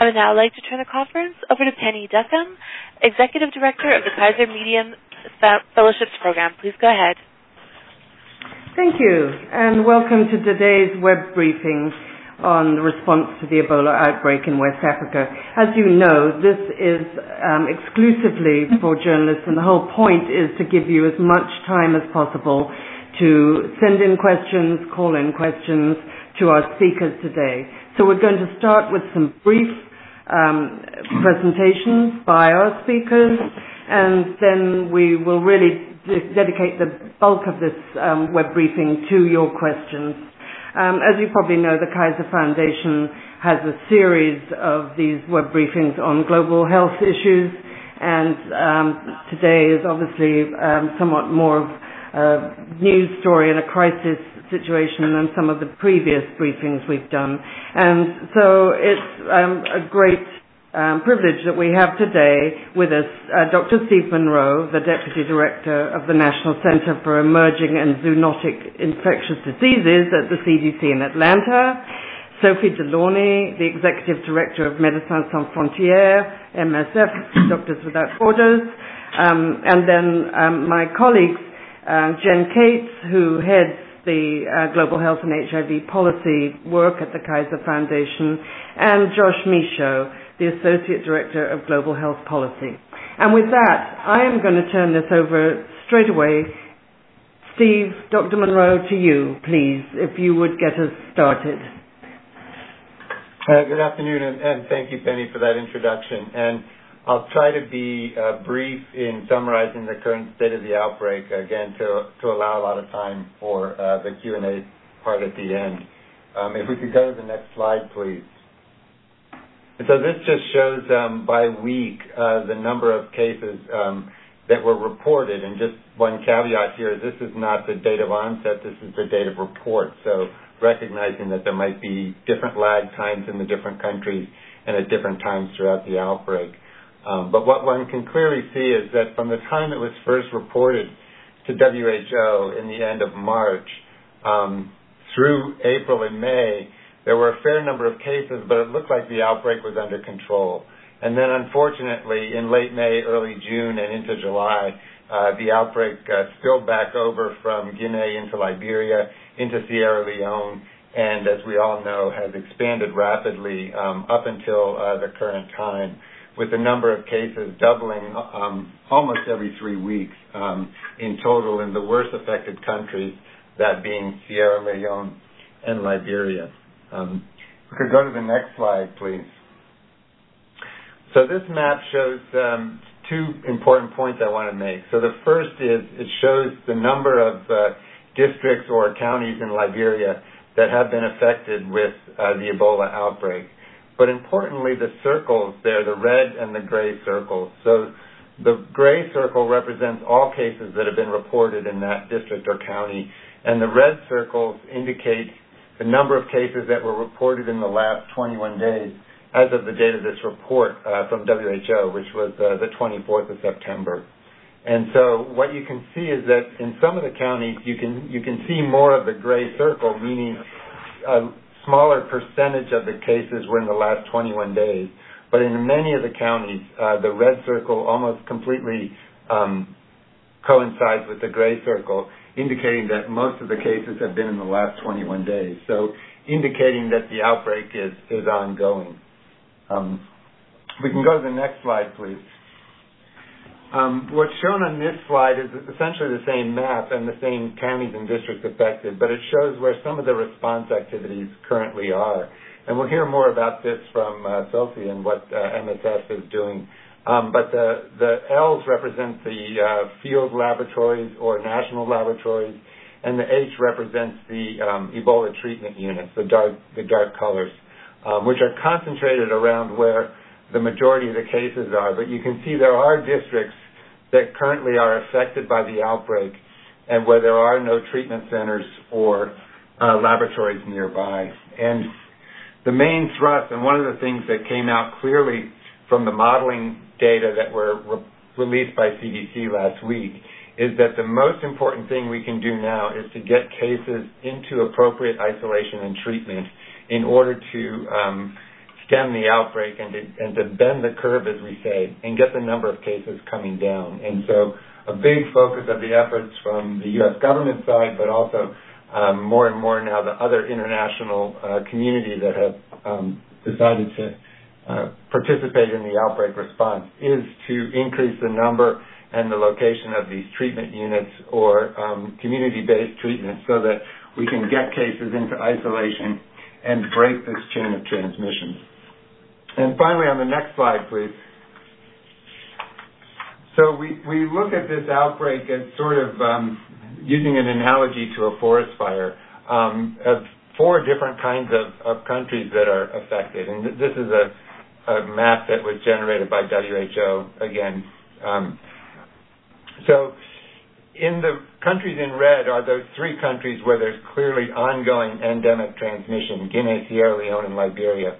I would now like to turn the conference over to Penny Duckham, Executive Director of the Kaiser Medium Fellowships Program. Please go ahead. Thank you, and welcome to today's web briefing on the response to the Ebola outbreak in West Africa. As you know, this is exclusively for journalists, and the whole point is to give you as much time as possible to send in questions, call in questions to our speakers today. So we're going to start with some brief presentations by our speakers, and then we will really dedicate the bulk of this web briefing to your questions. As you probably know, the Kaiser Foundation has a series of these web briefings on global health issues, and today is obviously somewhat more of a news story and a crisis situation than some of the previous briefings we've done. And so it's a great privilege that we have today with us Dr. Steve Monroe, the Deputy Director of the National Center for Emerging and Zoonotic Infectious Diseases at the CDC in Atlanta, Sophie Delaunay, the Executive Director of Médecins Sans Frontières, MSF, Doctors Without Borders, and then my colleagues, Jen Cates, who heads the Global Health and HIV Policy work at the Kaiser Foundation, and Josh Michaud, the Associate Director of Global Health Policy. And with that, I am going to turn this over straight away. Steve, Dr. Monroe, to you, please, if you would get us started. Good afternoon, and thank you, Penny, for that introduction. And I'll try to be brief in summarizing the current state of the outbreak, again, to allow a lot of time for the Q&A part at the end. If we could go to the next slide, please. And so this just shows by week the number of cases that were reported. And just one caveat here, this is not the date of onset, this is the date of report. So recognizing that there might be different lag times in the different countries and at different times throughout the outbreak. But what one can clearly see is that from the time it was first reported to WHO in the end of March through April and May, there were a fair number of cases, but it looked like the outbreak was under control. And then unfortunately, in late May, early June, and into July, the outbreak spilled back over from Guinea into Liberia, into Sierra Leone, and as we all know, has expanded rapidly up until the current time, with the number of cases doubling almost every 3 weeks in total in the worst affected countries, that being Sierra Leone and Liberia. We could go to the next slide, please. So this map shows two important points I want to make. So the first is it shows the number of districts or counties in Liberia that have been affected with the Ebola outbreak. But importantly, the circles there, the red and the gray circles. So the gray circle represents all cases that have been reported in that district or county, and the red circles indicate the number of cases that were reported in the last 21 days as of the date of this report from WHO, which was the 24th of September. And so what you can see is that in some of the counties, you can see more of the gray circle, meaning smaller percentage of the cases were in the last 21 days. But in many of the counties, the red circle almost completely coincides with the gray circle, indicating that most of the cases have been in the last 21 days. So indicating that the outbreak is ongoing. We can go to the next slide, please. What's shown on this slide is essentially the same map and the same counties and districts affected, but it shows where some of the response activities currently are. And we'll hear more about this from Sophie and what MSF is doing. But the L's represent the field laboratories or national laboratories, and the H represents the Ebola treatment units, the dark colors, which are concentrated around where the majority of the cases are. But you can see there are districts that currently are affected by the outbreak and where there are no treatment centers or laboratories nearby. And the main thrust, and one of the things that came out clearly from the modeling data that were released by CDC last week, is that the most important thing we can do now is to get cases into appropriate isolation and treatment in order to stem the outbreak and to bend the curve, as we say, and get the number of cases coming down. And so a big focus of the efforts from the U.S. government side, but also more and more now the other international community that have decided to participate in the outbreak response is to increase the number and the location of these treatment units or community-based treatments so that we can get cases into isolation and break this chain of transmission. And finally, on the next slide, please. So we look at this outbreak as sort of using an analogy to a forest fire of 4 different kinds of countries that are affected. And this is a map that was generated by WHO again. So in the countries in red are those 3 countries where there's clearly ongoing endemic transmission: Guinea, Sierra Leone, and Liberia.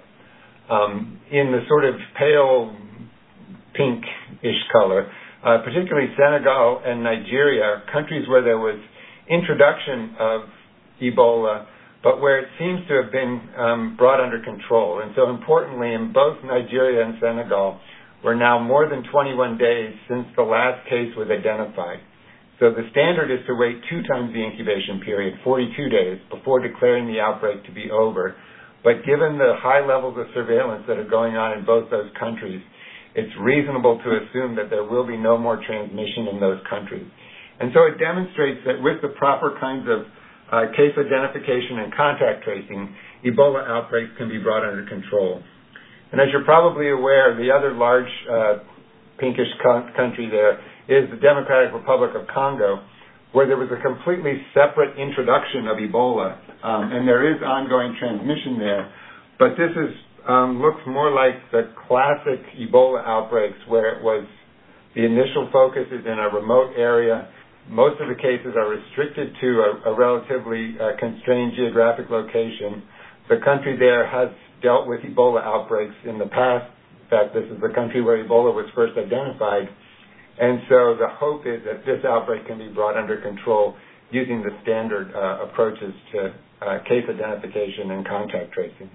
In the sort of pale pinkish color, particularly Senegal and Nigeria are countries where there was introduction of Ebola, but where it seems to have been brought under control. And so importantly, in both Nigeria and Senegal, we're now more than 21 days since the last case was identified. So the standard is to wait 2 times the incubation period, 42 days, before declaring the outbreak to be over. But given the high levels of surveillance that are going on in both those countries, it's reasonable to assume that there will be no more transmission in those countries. And so it demonstrates that with the proper kinds of case identification and contact tracing, Ebola outbreaks can be brought under control. And as you're probably aware, the other large pinkish country there is the Democratic Republic of Congo, where there was a completely separate introduction of Ebola, and there is ongoing transmission there. But this looks more like the classic Ebola outbreaks, where it was the initial focus is in a remote area. Most of the cases are restricted to a relatively constrained geographic location. The country there has dealt with Ebola outbreaks in the past. In fact, this is the country where Ebola was first identified. And so the hope is that this outbreak can be brought under control using the standard approaches to case identification and contact tracing.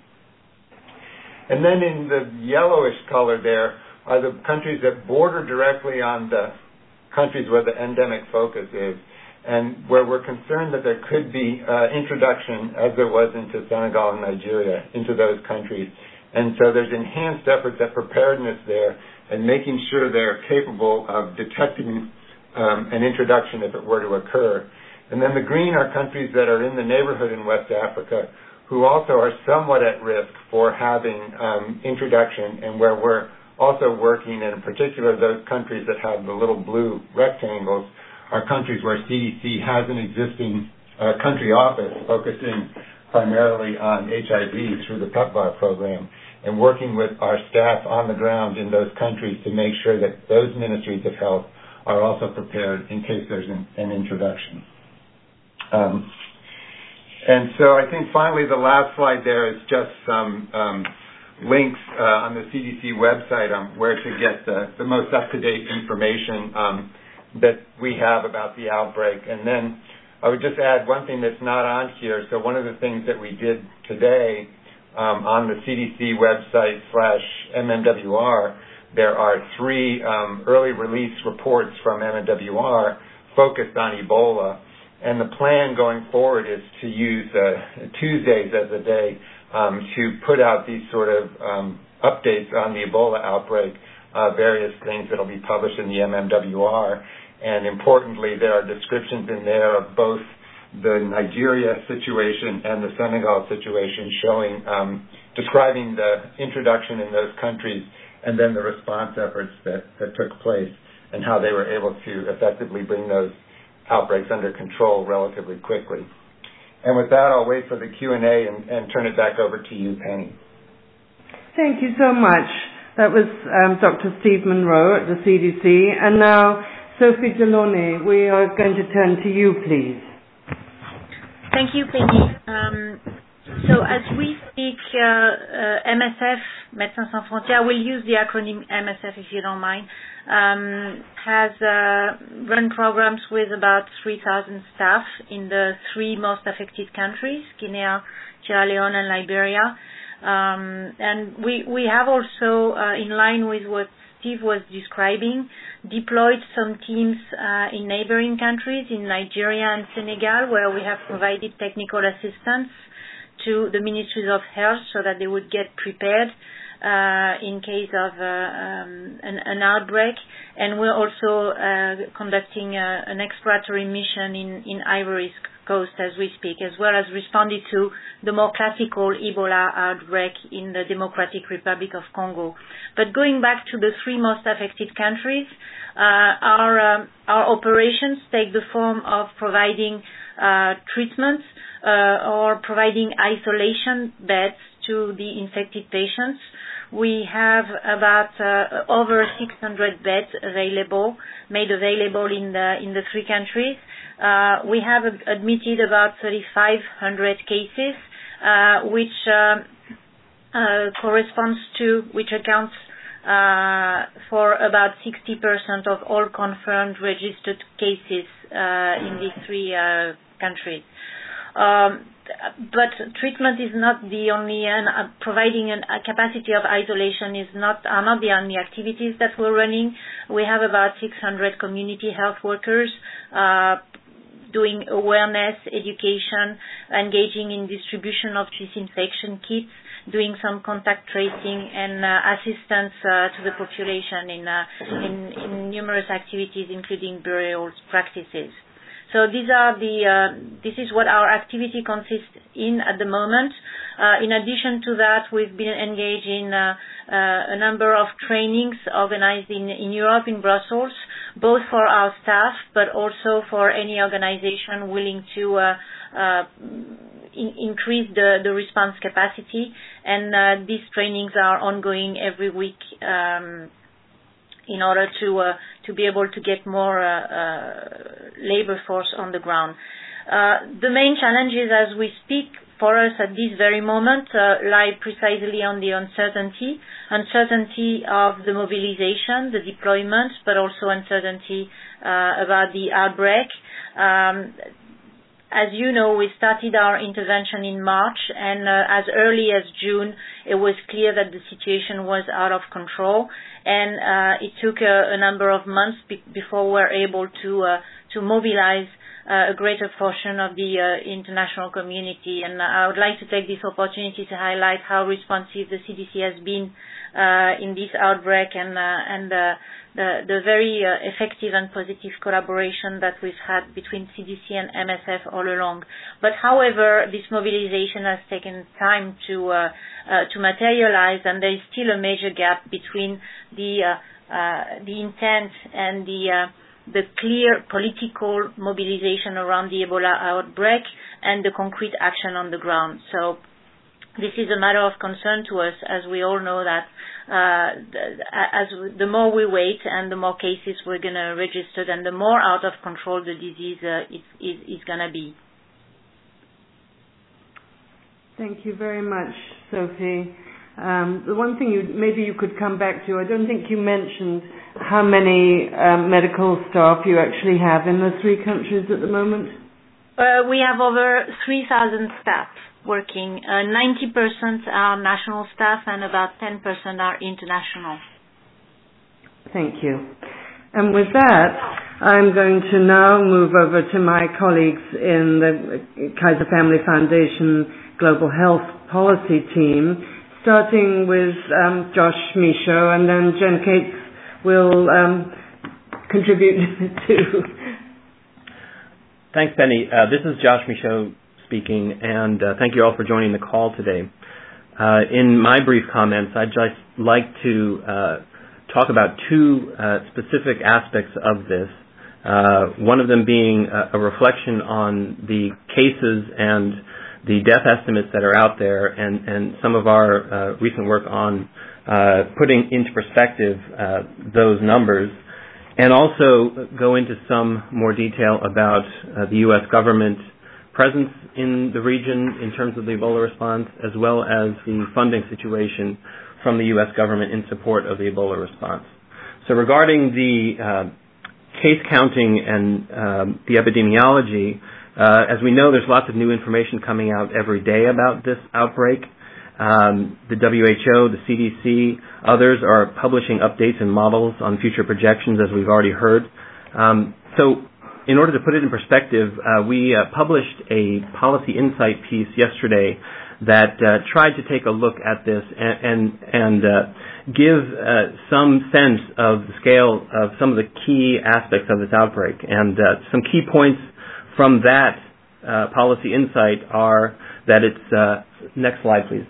And then in the yellowish color there are the countries that border directly on the countries where the endemic focus is, and where we're concerned that there could be introduction, as there was into Senegal and Nigeria, into those countries. And so there's enhanced efforts at preparedness there and making sure they're capable of detecting an introduction if it were to occur. And then the green are countries that are in the neighborhood in West Africa who also are somewhat at risk for having introduction, and where we're also working, and in particular those countries that have the little blue rectangles are countries where CDC has an existing country office focusing primarily on HIV through the PEPFAR program, and working with our staff on the ground in those countries to make sure that those ministries of health are also prepared in case there's an introduction. And so I think finally the last slide there is just some links on the CDC website on where to get the most up-to-date information that we have about the outbreak. And then I would just add one thing that's not on here. So one of the things that we did today on the CDC website /MMWR, there are 3 early release reports from MMWR focused on Ebola. And the plan going forward is to use Tuesdays as a day to put out these sort of updates on the Ebola outbreak, various things that will be published in the MMWR. And importantly, there are descriptions in there of both the Nigeria situation and the Senegal situation, showing, describing the introduction in those countries and then the response efforts that took place and how they were able to effectively bring those outbreaks under control relatively quickly. And with that, I'll wait for the Q&A and turn it back over to you, Penny. Thank you so much. That was Dr. Steve Monroe at the CDC. And now, Sophie Delaunay, we are going to turn to you, please. Thank you, Penny. So as we speak, MSF, Médecins Sans Frontières, we'll use the acronym MSF if you don't mind, has run programs with about 3,000 staff in the 3 most affected countries, Guinea, Sierra Leone, and Liberia. And we have also, in line with what Steve was describing, deployed some teams in neighboring countries, in Nigeria and Senegal, where we have provided technical assistance to the ministries of health so that they would get prepared in case of an outbreak. And we're also conducting an exploratory mission in Ivory Coast as we speak, as well as responding to the more classical Ebola outbreak in the Democratic Republic of Congo. But going back to the three most affected countries, our operations take the form of providing treatments or providing isolation beds to the infected patients. We have about over 600 beds made available in the three countries. We have admitted about 3,500 cases, which accounts for about 60% of all confirmed registered cases in these three countries. But treatment is not the only, and providing a capacity of isolation are not the only activities that we're running. We have about 600 community health workers doing awareness, education, engaging in distribution of disinfection kits, doing some contact tracing and assistance to the population in numerous activities, including burial practices. So this is what our activity consists in at the moment. In addition to that, we've been engaged in a number of trainings organized in Europe, in Brussels, both for our staff, but also for any organization willing to increase the response capacity. And these trainings are ongoing every week in order to be able to get more labor force on the ground. The main challenges as we speak for us at this very moment lie precisely on the uncertainty of the mobilization, the deployment, but also uncertainty about the outbreak. As you know, we started our intervention in March, and as early as June, it was clear that the situation was out of control, and it took a number of months before we were able to mobilize a greater portion of the international community. And I would like to take this opportunity to highlight how responsive the CDC has been in this outbreak, and the very effective and positive collaboration that we've had between CDC and MSF all along. But however, this mobilization has taken time to materialize, and there is still a major gap between the intent and the clear political mobilization around the Ebola outbreak and the concrete action on the ground. So this is a matter of concern to us, as we all know that the more we wait and the more cases we're going to register, then the more out of control the disease is going to be. Thank you very much, Sophie. The one thing maybe you could come back to, I don't think you mentioned how many medical staff you actually have in the three countries at the moment. We have over 3,000 staff working. 90% are national staff and about 10% are international. Thank you. And with that, I'm going to now move over to my colleagues in the Kaiser Family Foundation Global Health Policy Team, starting with Josh Michaud, and then Jen Cates will contribute to. Thanks, Penny. This is Josh Michaud speaking, and thank you all for joining the call today. In my brief comments, I'd just like to talk about two specific aspects of this. One of them being a reflection on the cases and the death estimates that are out there, and some of our recent work on putting into perspective those numbers, and also go into some more detail about the U.S. government presence in the region in terms of the Ebola response, as well as the funding situation from the U.S. government in support of the Ebola response. So regarding the case counting and the epidemiology, as we know, there's lots of new information coming out every day about this outbreak. The WHO, the CDC, others are publishing updates and models on future projections, as we've already heard. So in order to put it in perspective, we published a policy insight piece yesterday that tried to take a look at this and give some sense of the scale of some of the key aspects of this outbreak. And some key points from that policy insight are that it's next slide, please.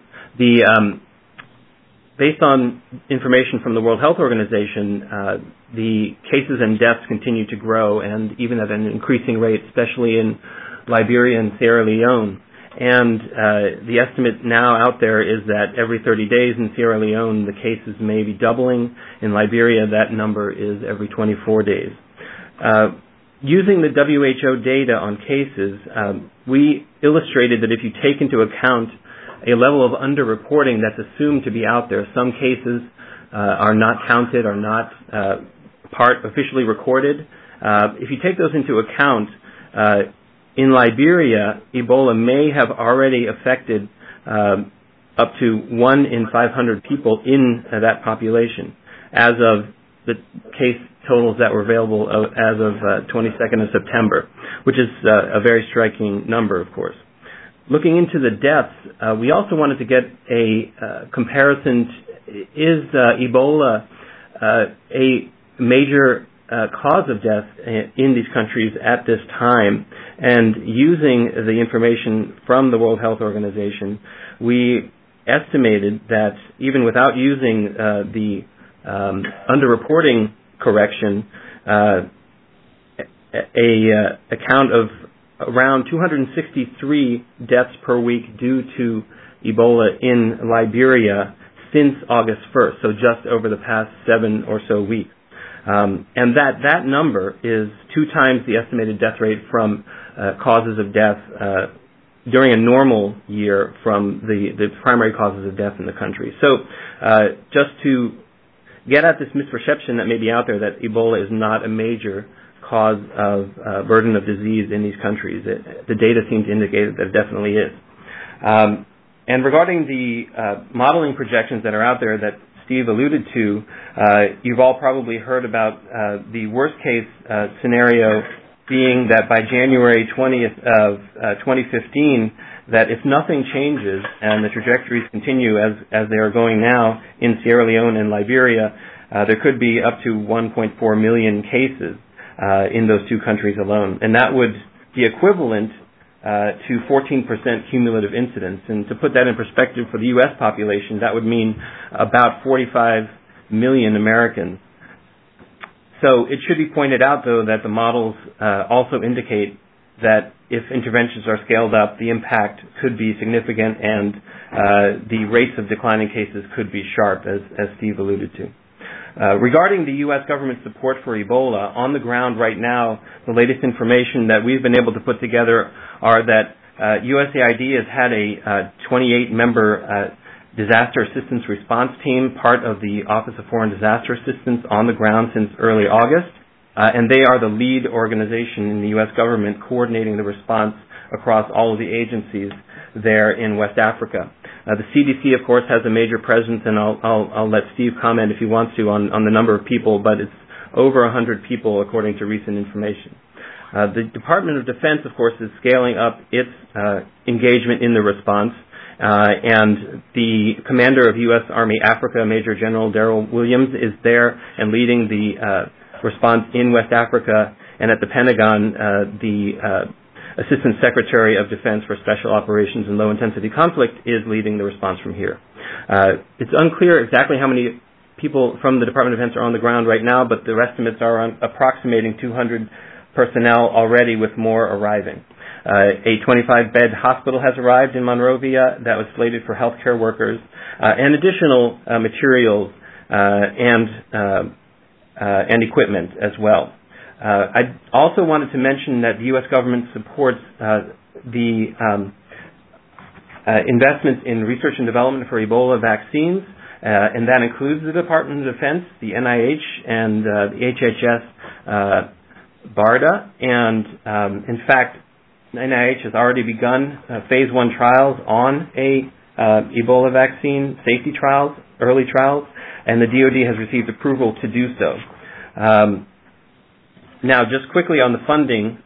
Based on information from the World Health Organization, the cases and deaths continue to grow, and even at an increasing rate, especially in Liberia and Sierra Leone. And the estimate now out there is that every 30 days in Sierra Leone, the cases may be doubling. In Liberia, that number is every 24 days. Using the WHO data on cases, we illustrated that if you take into account a level of underreporting that's assumed to be out there, some cases are not counted, are not officially recorded. If you take those into account, in Liberia, Ebola may have already affected up to 1 in 500 people in that population as of the case totals that were available as of 22nd of September, which is a very striking number, of course. Looking into the deaths, we also wanted to get a comparison. Is Ebola a major cause of death in these countries at this time? And using the information from the World Health Organization, we estimated that even without using the underreporting correction, a count of around 263 deaths per week due to Ebola in Liberia since August 1st, so just over the past 7 or so weeks. And that number is 2 times the estimated death rate from causes of death during a normal year from the primary causes of death in the country. So just to get at this misperception that may be out there that Ebola is not a major cause of burden of disease in these countries, the data seem to indicate that it definitely is. And regarding the modeling projections that are out there that Steve alluded to, you've all probably heard about the worst case scenario being that by January 20th of 2015, that if nothing changes and the trajectories continue as they are going now in Sierra Leone and Liberia, there could be up to 1.4 million cases in those 2 countries alone. And that would be equivalent to 14% cumulative incidence. And to put that in perspective for the U.S. population, that would mean about 45 million Americans. So it should be pointed out, though, that the models also indicate that if interventions are scaled up, the impact could be significant and the rates of declining cases could be sharp, as Steve alluded to. Regarding the U.S. government support for Ebola, on the ground right now, the latest information that we've been able to put together are that USAID has had a 28-member disaster assistance response team, part of the Office of Foreign Disaster Assistance, on the ground since early August. And they are the lead organization in the U.S. government coordinating the response across all of the agencies there in West Africa. The CDC, of course, has a major presence, and I'll let Steve comment if he wants to on the number of people, but it's over 100 people according to recent information. The Department of Defense, of course, is scaling up its engagement in the response, and the commander of U.S. Army Africa, Major General Darrell Williams, is there and leading the response in West Africa, and at the Pentagon, the Assistant Secretary of Defense for Special Operations and Low-Intensity Conflict is leading the response from here. It's unclear exactly how many people from the Department of Defense are on the ground right now, but their estimates are approximating 200 personnel already, with more arriving. A 25-bed hospital has arrived in Monrovia that was slated for healthcare workers, and additional materials and equipment as well. I also wanted to mention that the U.S. government supports the investments in research and development for Ebola vaccines, and that includes the Department of Defense, the NIH, and the HHS BARDA. And in fact, NIH has already begun phase 1 trials on a Ebola vaccine safety trials, early trials, and the DoD has received approval to do so. Now, just quickly on the funding,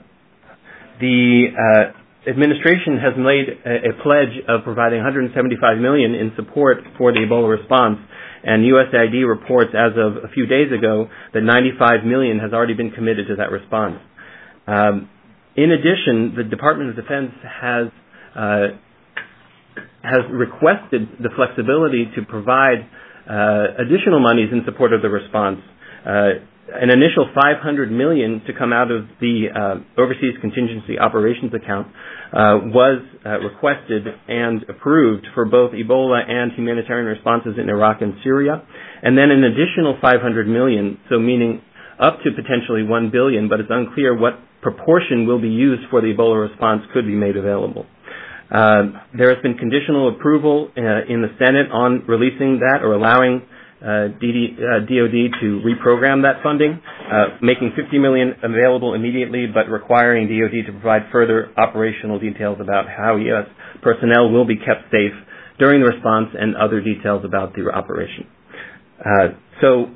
the administration has made a pledge of providing $175 million in support for the Ebola response, and USAID reports as of a few days ago that $95 million has already been committed to that response. In addition, the Department of Defense has requested the flexibility to provide additional monies in support of the response. An initial $500 million to come out of the Overseas Contingency Operations account was requested and approved for both Ebola and humanitarian responses in Iraq and Syria, and then an additional $500 million, so meaning up to potentially $1 billion, but it's unclear what proportion will be used for the Ebola response could be made available. There has been conditional approval in the Senate on releasing that or allowing DoD to reprogram that funding, making $50 million available immediately, but requiring DoD to provide further operational details about how U.S. personnel will be kept safe during the response and other details about the operation. So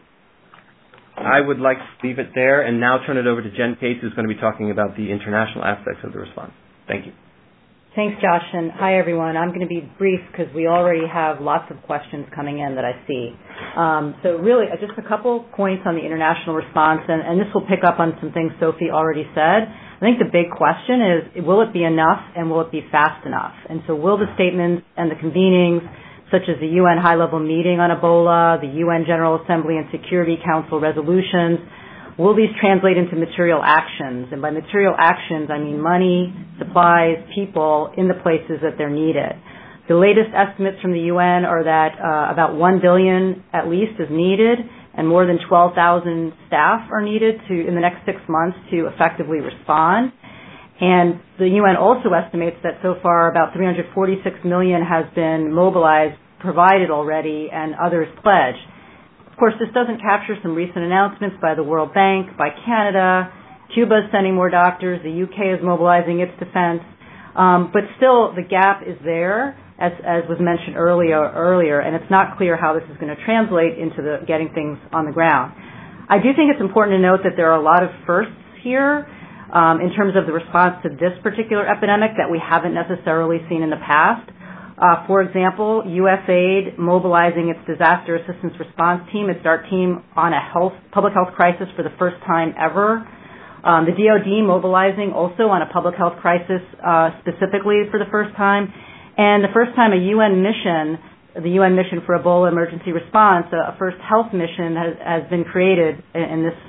I would like to leave it there and now turn it over to Jen Case, who's going to be talking about the international aspects of the response. Thank you. Thanks, Josh, and hi, everyone. I'm going to be brief because we already have lots of questions coming in that I see. So really, just a couple points on the international response, and this will pick up on some things Sophie already said. I think the big question is, will it be enough and will it be fast enough? And so will the statements and the convenings, such as the UN high-level meeting on Ebola, the UN General Assembly and Security Council resolutions, will these translate into material actions? And by material actions, I mean money, supplies, people in the places that they're needed. The latest estimates from the UN are that about $1 billion at least is needed, and more than 12,000 staff are needed in the next 6 months to effectively respond. And the UN also estimates that so far about $346 million has been mobilized, provided already, and others pledged. Of course, this doesn't capture some recent announcements by the World Bank, by Canada. Cuba is sending more doctors. The UK is mobilizing its defense. But still, the gap is there, as was mentioned earlier, and it's not clear how this is going to translate into getting things on the ground. I do think it's important to note that there are a lot of firsts here in terms of the response to this particular epidemic that we haven't necessarily seen in the past. For example, USAID mobilizing its disaster assistance response team, its DART team, on a public health crisis for the first time ever. The DoD mobilizing also on a public health crisis specifically for the first time. And the first time a UN mission, the UN mission for Ebola emergency response, a first health mission has been created in this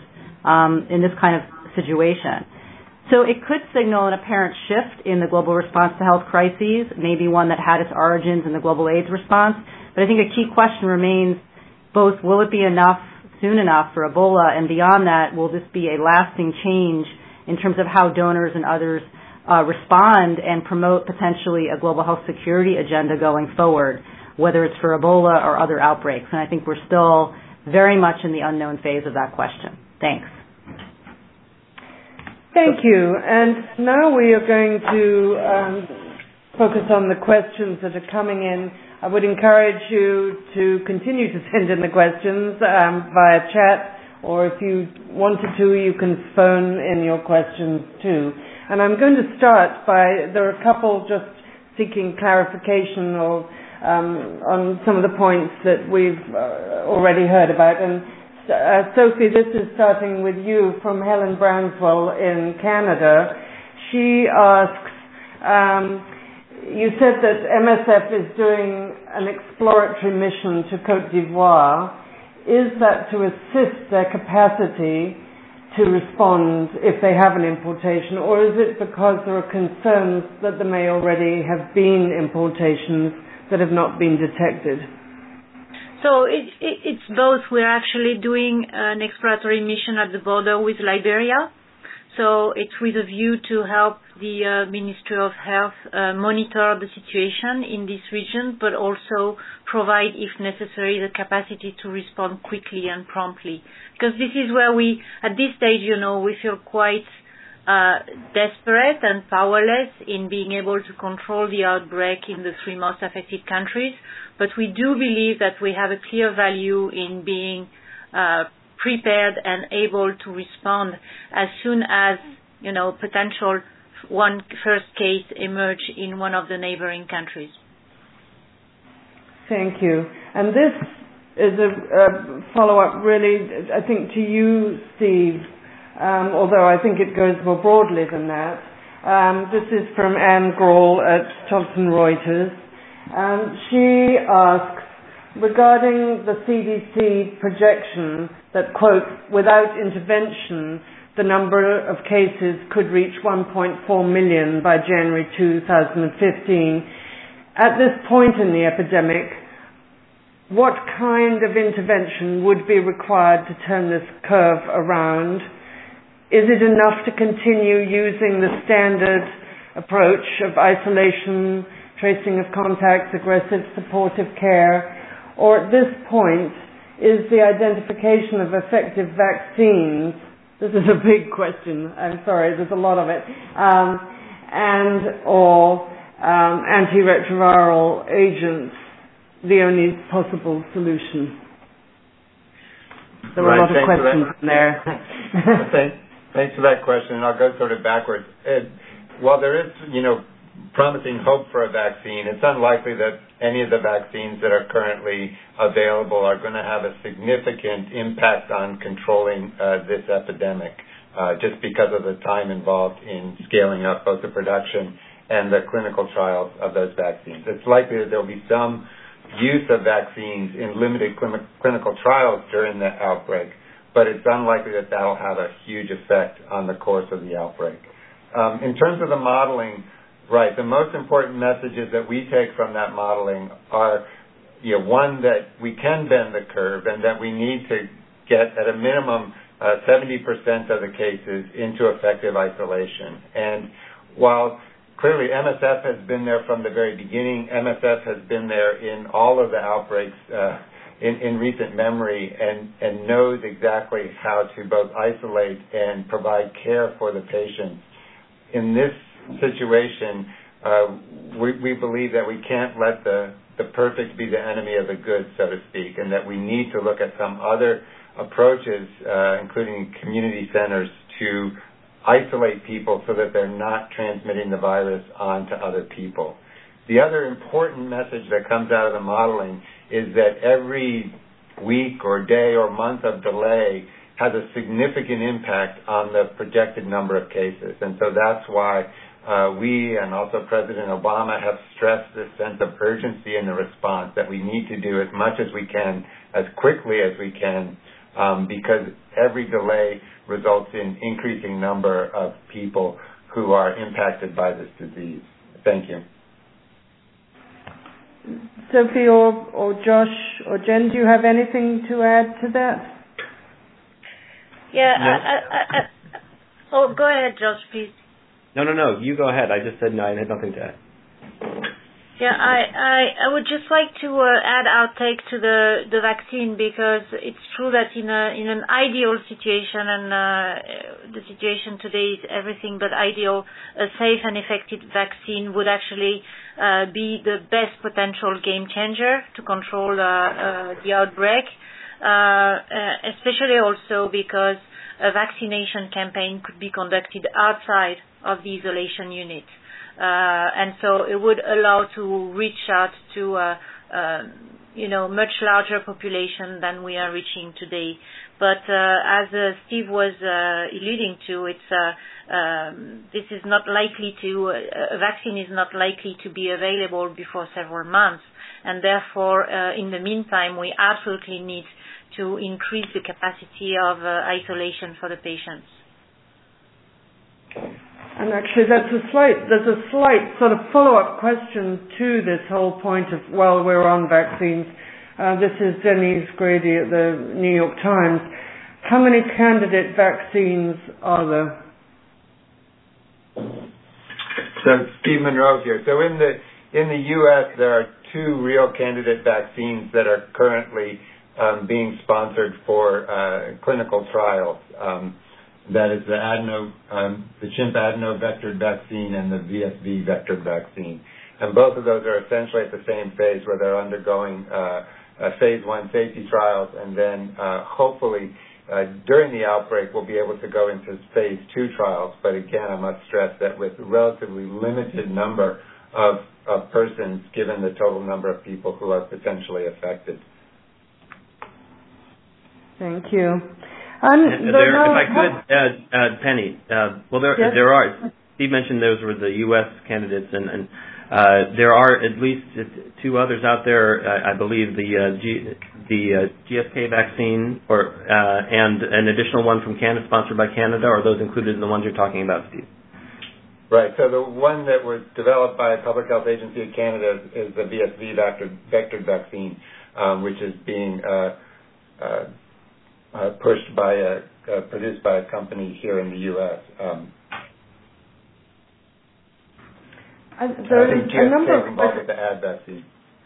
kind of situation. So it could signal an apparent shift in the global response to health crises, maybe one that had its origins in the global AIDS response. But I think a key question remains both, will it be enough soon enough for Ebola, and beyond that, will this be a lasting change in terms of how donors and others respond and promote potentially a global health security agenda going forward, whether it's for Ebola or other outbreaks. And I think we're still very much in the unknown phase of that question. Thanks. Thank you. And now we are going to focus on the questions that are coming in. I would encourage you to continue to send in the questions via chat, or if you wanted to, you can phone in your questions too. And I'm going to start there are a couple just seeking clarification or on some of the points that we've already heard about. And Sophie, this is starting with you from Helen Brownswell in Canada. She asks, you said that MSF is doing an exploratory mission to Côte d'Ivoire. Is that to assist their capacity to respond if they have an importation, or is it because there are concerns that there may already have been importations that have not been detected? So it's both. We're actually doing an exploratory mission at the border with Liberia. So it's with a view to help the Ministry of Health monitor the situation in this region, but also provide, if necessary, the capacity to respond quickly and promptly. Because this is where at this stage, we feel quite desperate and powerless in being able to control the outbreak in the 3 most affected countries, but we do believe that we have a clear value in being prepared and able to respond as soon as, potential one first case emerge in one of the neighboring countries. Thank you. And this is a follow-up, really, I think, to you, Steve, although I think it goes more broadly than that. This is from Anne Grawl at Thomson Reuters. She asks, regarding the CDC projection that, quote, without intervention, the number of cases could reach 1.4 million by January 2015. At this point in the epidemic, what kind of intervention would be required to turn this curve around? Is it enough to continue using the standard approach of isolation, tracing of contacts, aggressive supportive care? Or at this point, is the identification of effective vaccines, this is a big question, I'm sorry, there's a lot of it, and/or antiretroviral agents the only possible solution? There were a lot of questions in there. Thanks for that question, and I'll go sort of backwards. While there is, promising hope for a vaccine, it's unlikely that any of the vaccines that are currently available are going to have a significant impact on controlling this epidemic, just because of the time involved in scaling up both the production and the clinical trials of those vaccines. It's likely that there will be some use of vaccines in limited clinical trials during the outbreak, but it's unlikely that that will have a huge effect on the course of the outbreak. In terms of the modeling, right, the most important messages that we take from that modeling are, one, that we can bend the curve and that we need to get, at a minimum, 70% of the cases into effective isolation. And while clearly MSF has been there from the very beginning, MSF has been there in all of the outbreaks in recent memory and knows exactly how to both isolate and provide care for the patients. In this situation, we believe that we can't let the perfect be the enemy of the good, so to speak, and that we need to look at some other approaches, including community centers, to isolate people so that they're not transmitting the virus on to other people. The other important message that comes out of the modeling is that every week or day or month of delay has a significant impact on the projected number of cases. And so that's why we and also President Obama have stressed this sense of urgency in the response, that we need to do as much as we can, as quickly as we can, because every delay results in increasing number of people who are impacted by this disease. Thank you. Sophie or Josh or Jen, do you have anything to add to that? Yeah. Go ahead, Josh, please. No. You go ahead. I just said no. I had nothing to add. Yeah, I would just like to add our take to the vaccine, because it's true that in an ideal situation, and the situation today is everything but ideal, a safe and effective vaccine would actually be the best potential game changer to control the outbreak, especially also because a vaccination campaign could be conducted outside of the isolation unit. And so it would allow to reach out to much larger population than we are reaching today. But as Steve was alluding to, this is not likely to a vaccine is not likely to be available before several months, and therefore in the meantime we absolutely need to increase the capacity of isolation for the patients. And actually, there's a slight sort of follow-up question to this whole point of, well, we're on vaccines. This is Denise Grady at the New York Times. How many candidate vaccines are there? So Steve Monroe here. So in the U.S., there are 2 real candidate vaccines that are currently being sponsored for clinical trials. That is the chimp adeno-vectored vaccine and the VSV vectored vaccine. And both of those are essentially at the same phase where they're undergoing phase 1 safety trials, and then hopefully during the outbreak we'll be able to go into phase 2 trials. But again, I must stress that with a relatively limited number of persons given the total number of people who are potentially affected. Thank you. If I could, Penny, yes? there are. Steve mentioned those were the U.S. candidates, and there are at least 2 others out there. I believe the GSK vaccine, and an additional one from Canada, sponsored by Canada. Are those included in the ones you're talking about, Steve? Right. So the one that was developed by a public health agency in Canada is the VSV vectored vaccine, which is being produced by a company here in the U.S. I think GSK is involved with the ad vaccine.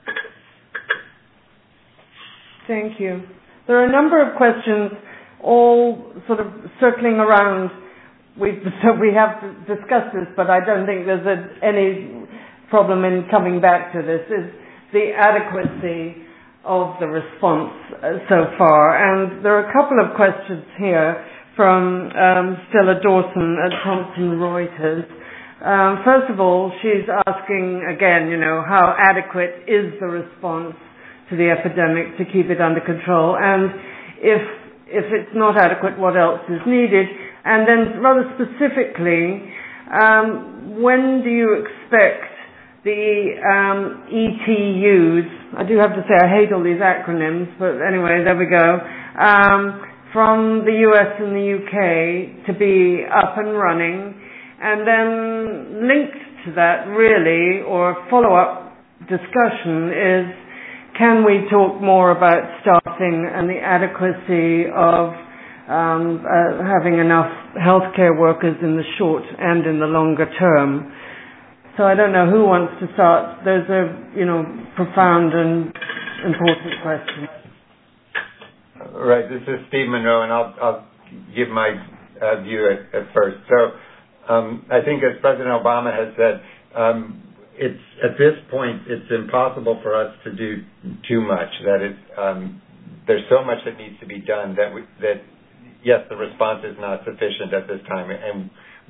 Thank you. There are a number of questions all sort of circling around. We have discussed this, but I don't think there's any problem in coming back to this, is the adequacy of the response so far. And there are a couple of questions here from Stella Dawson at Thomson Reuters. First of all, she's asking again, how adequate is the response to the epidemic to keep it under control? And if it's not adequate, what else is needed? And then rather specifically, when do you expect the ETUs, I do have to say I hate all these acronyms, but anyway, there we go, from the US and the UK to be up and running? And then linked to that really, or follow-up discussion is, can we talk more about staffing and the adequacy of having enough healthcare workers in the short and in the longer term? So I don't know who wants to start. Those are, profound and important questions. Right. This is Steve Monroe, and I'll give my view at first. So I think, as President Obama has said, it's at this point it's impossible for us to do too much. There's so much that needs to be done that yes, the response is not sufficient at this time, and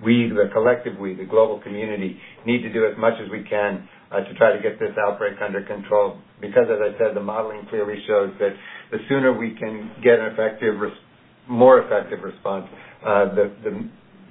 the global community, need to do as much as we can to try to get this outbreak under control. Because, as I said, the modeling clearly shows that the sooner we can get an more effective response, the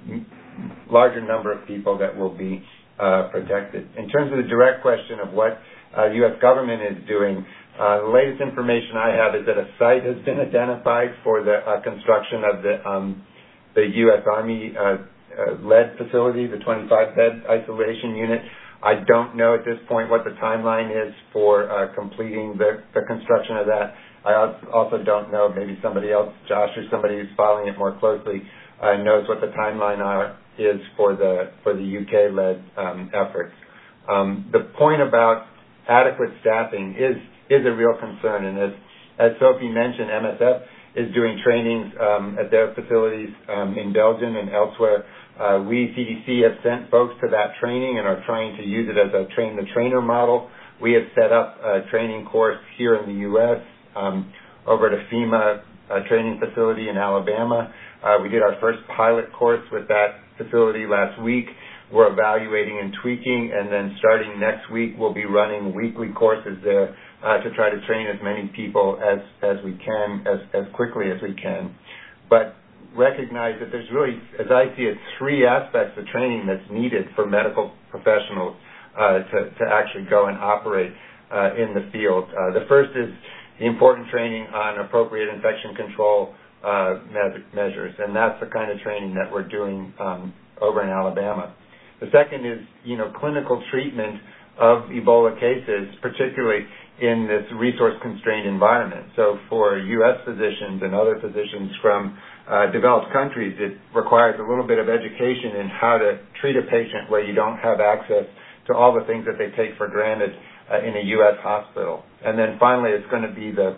larger number of people that will be protected. In terms of the direct question of what the U.S. government is doing, the latest information I have is that a site has been identified for the construction of the U.S. Army lead facility, the 25-bed isolation unit. I don't know at this point what the timeline is for completing the construction of that. I also don't know, maybe somebody else, Josh or somebody who's following it more closely, knows what the timeline is for the UK-led efforts. The point about adequate staffing is a real concern, and as Sophie mentioned, MSF is doing trainings at their facilities in Belgium and elsewhere. We, CDC, have sent folks to that training and are trying to use it as a train-the-trainer model. We have set up a training course here in the U.S. Over at a FEMA training facility in Alabama. We did our first pilot course with that facility last week. We're evaluating and tweaking, and then starting next week, we'll be running weekly courses there to try to train as many people as we can, as quickly as we can. But recognize that there's really, as I see it, 3 aspects of training that's needed for medical professionals to actually go and operate in the field. The first is the important training on appropriate infection control measures, and that's the kind of training that we're doing over in Alabama. The second is, clinical treatment of Ebola cases, particularly in this resource-constrained environment. So for U.S. physicians and other physicians from developed countries, it requires a little bit of education in how to treat a patient where you don't have access to all the things that they take for granted in a U.S. hospital. And then finally, it's going to be the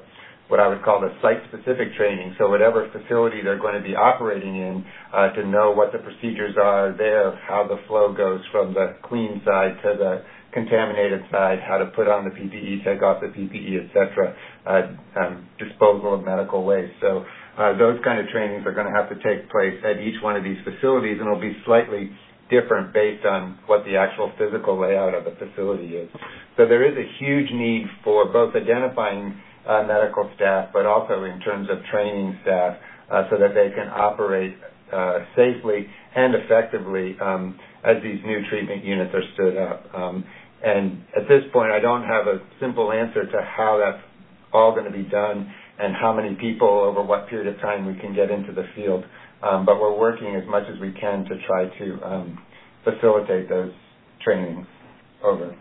what I would call the site-specific training. So whatever facility they're going to be operating in, to know what the procedures are there, how the flow goes from the clean side to the contaminated side, how to put on the PPE, take off the PPE, etc., disposal of medical waste. So those kind of trainings are going to have to take place at each one of these facilities, and it'll be slightly different based on what the actual physical layout of the facility is. So there is a huge need for both identifying medical staff, but also in terms of training staff so that they can operate safely and effectively as these new treatment units are stood up. And at this point, I don't have a simple answer to how that's all going to be done and how many people over what period of time we can get into the field. But we're working as much as we can to try to facilitate those trainings. Over.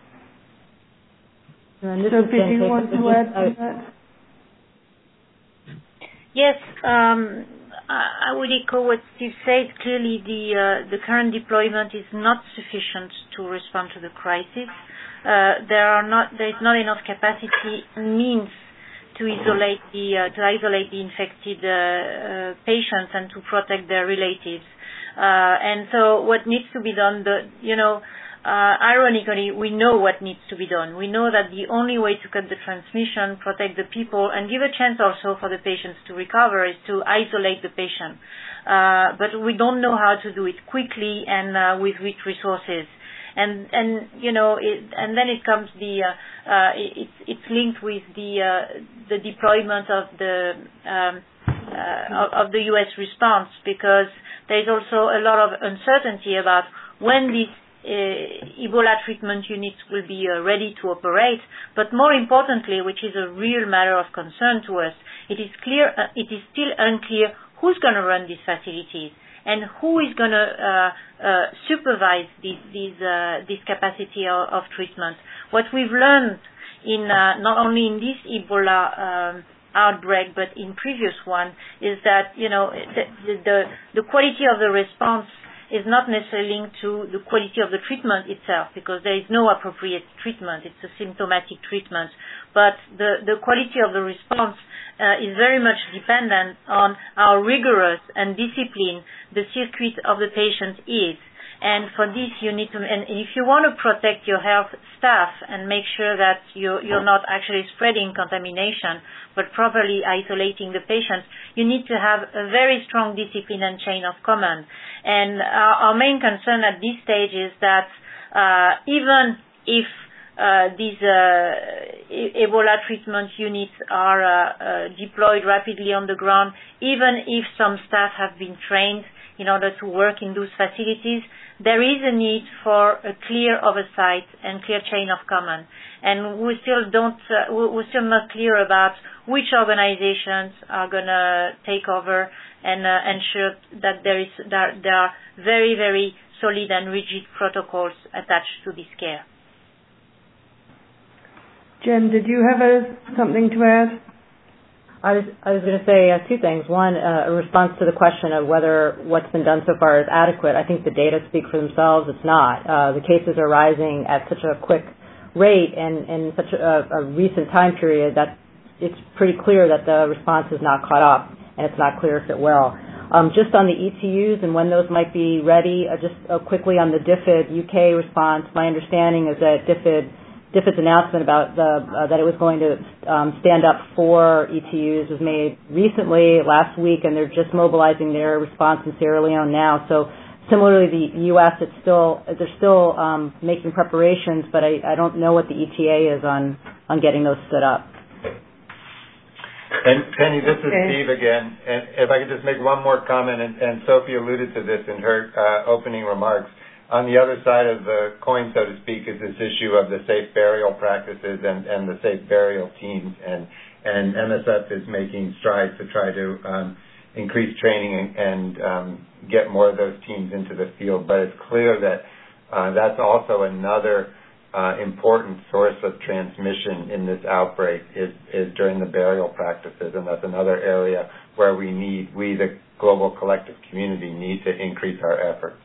Sophie, do you want to add to that? Yes, I would echo what Steve said. Clearly, the current deployment is not sufficient to respond to the crisis. There is not enough capacity and means to isolate the infected patients and to protect their relatives. And so, what needs to be done, ironically, we know what needs to be done. We know that the only way to cut the transmission, protect the people, and give a chance also for the patients to recover is to isolate the patient. But we don't know how to do it quickly and with which resources. And then it comes it's linked with the deployment of the U.S. response, because there is also a lot of uncertainty about when these Ebola treatment units will be ready to operate, but more importantly, which is a real matter of concern to us, it is still unclear who's going to run these facilities and who is going to supervise this capacity of treatment. What we've learned in not only in this Ebola outbreak but in previous one is that the quality of the response is not necessarily linked to the quality of the treatment itself, because there is no appropriate treatment. It's a symptomatic treatment. But the quality of the response is very much dependent on how rigorous and disciplined the circuit of the patient is. And for this, you need to, and if you want to protect your health staff and make sure that you're not actually spreading contamination, but properly isolating the patients, you need to have a very strong discipline and chain of command. And our main concern at this stage is that even if these Ebola treatment units are deployed rapidly on the ground, even if some staff have been trained in order to work in those facilities, there is a need for a clear oversight and clear chain of command. And we're still not clear about which organizations are going to take over and ensure that there are very, very solid and rigid protocols attached to this care. Jen, did you have something to add? I was going to say two things. One, a response to the question of whether what's been done so far is adequate. I think the data speak for themselves. It's not. The cases are rising at such a quick rate and in such a recent time period that it's pretty clear that the response is not caught up, and it's not clear if it will. Just on the ETUs and when those might be ready, just quickly on the DFID UK response, my understanding is that DFID's announcement about that it was going to stand up 4 ETUs was made recently, last week, and they're just mobilizing their response in Sierra Leone now. So similarly, the U.S., they're still making preparations, but I don't know what the ETA is on getting those stood up. And Penny, this is Steve again. And if I could just make one more comment, and Sophie alluded to this in her opening remarks. On the other side of the coin, so to speak, is this issue of the safe burial practices and the safe burial teams. And MSF is making strides to try to increase training and get more of those teams into the field. But it's clear that that's also another important source of transmission in this outbreak is during the burial practices. And that's another area where we, the global collective community, need to increase our efforts.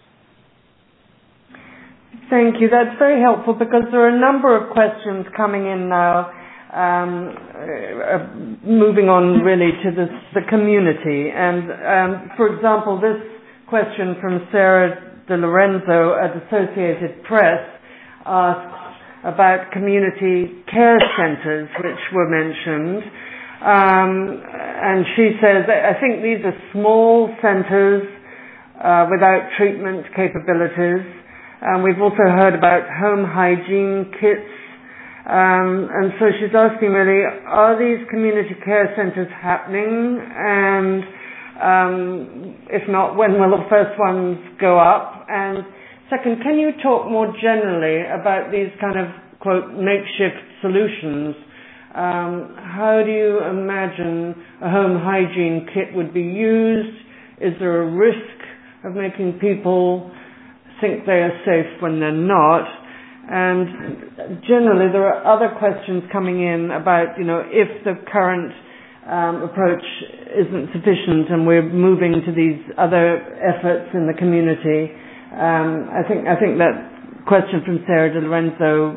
Thank you. That's very helpful because there are a number of questions coming in now moving on really to the community. And for example, this question from Sarah De Lorenzo at Associated Press asks about community care centers, which were mentioned. And she says, I think these are small centers without treatment capabilities. We've also heard about home hygiene kits. And so she's asking really, are these community care centers happening? And if not, when will the first ones go up? And second, can you talk more generally about these kind of, quote, makeshift solutions? How do you imagine a home hygiene kit would be used? Is there a risk of making people think they are safe when they're not? And generally, there are other questions coming in about, if the current approach isn't sufficient and we're moving to these other efforts in the community. I think that question from Sarah De Lorenzo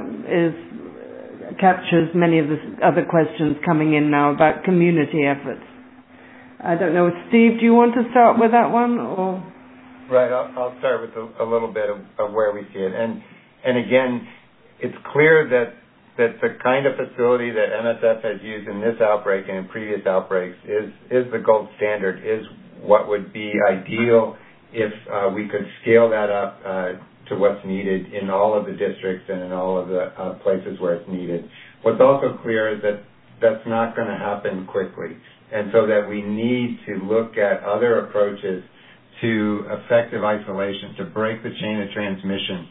captures many of the other questions coming in now about community efforts. I don't know, Steve, do you want to start with that one? Or? Right, I'll start with a little bit of where we see it. And again, it's clear that the kind of facility that MSF has used in this outbreak and in previous outbreaks is the gold standard, is what would be ideal if we could scale that up to what's needed in all of the districts and in all of the places where it's needed. What's also clear is that that's not going to happen quickly, and so that we need to look at other approaches to effective isolation, to break the chain of transmission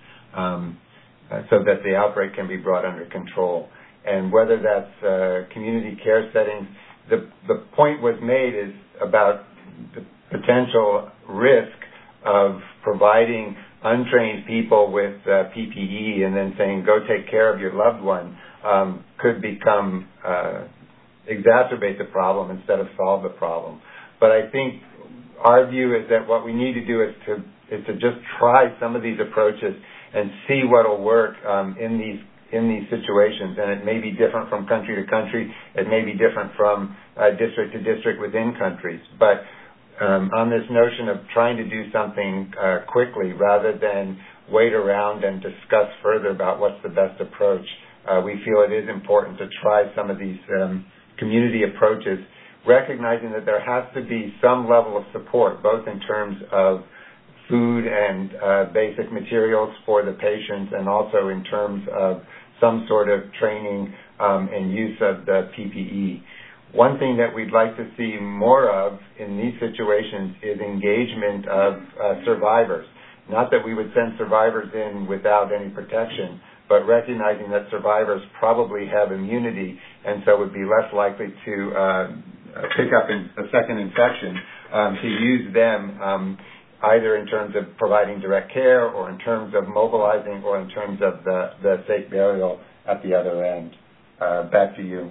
so that the outbreak can be brought under control. And whether that's community care settings, the point was made is about the potential risk of providing untrained people with PPE and then saying, go take care of your loved one, could become exacerbate the problem instead of solve the problem. But I think our view is that what we need to do is to just try some of these approaches and see what will work in these situations. And it may be different from country to country. It may be different from district to district within countries. But on this notion of trying to do something quickly rather than wait around and discuss further about what's the best approach, we feel it is important to try some of these community approaches, recognizing that there has to be some level of support, both in terms of food and basic materials for the patients, and also in terms of some sort of training and use of the PPE. One thing that we'd like to see more of in these situations is engagement of survivors. Not that we would send survivors in without any protection, but recognizing that survivors probably have immunity and so would be less likely to pick up a second infection, to use them either in terms of providing direct care or in terms of mobilizing or in terms of the safe burial at the other end. Back to you.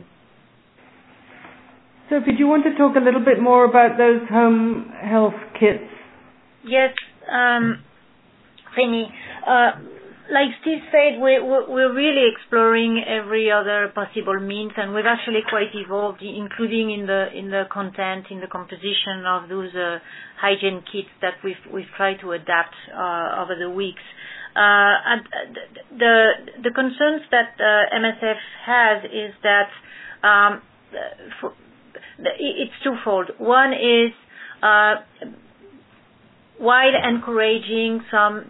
Sophie, do you want to talk a little bit more about those home health kits? Yes, Penny. Like Steve said, we're really exploring every other possible means, and we've actually quite evolved, including in the content, in the composition of those hygiene kits that we've tried to adapt over the weeks. And the concerns that MSF has is that it's twofold. One is while encouraging some,